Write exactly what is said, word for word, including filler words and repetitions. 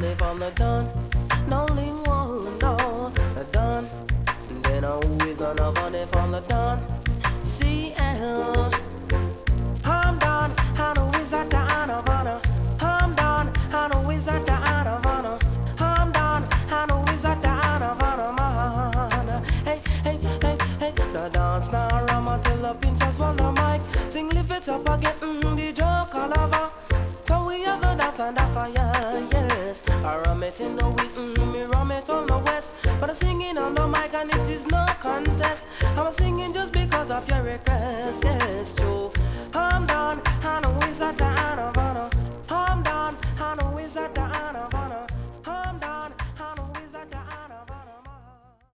funny from the done. No link one, no, the done. Then who is gonna funny from the done? C L. I'm done, and who is that the Anavana? I'm done, and who is that the Anavana? I'm done, and who is that the Anavana, man? Hey, hey, hey, hey, the dance now, Rama till the princess want the mic. Sing, lift it up again, mm, the joke all over. So we have a dance and a fire, yes. I rum it in the west, mm, me rum it on the west. But I'm singing on the mic and it is no contest. I'm singing just because of your request, yes, true. I'm done, and who is that the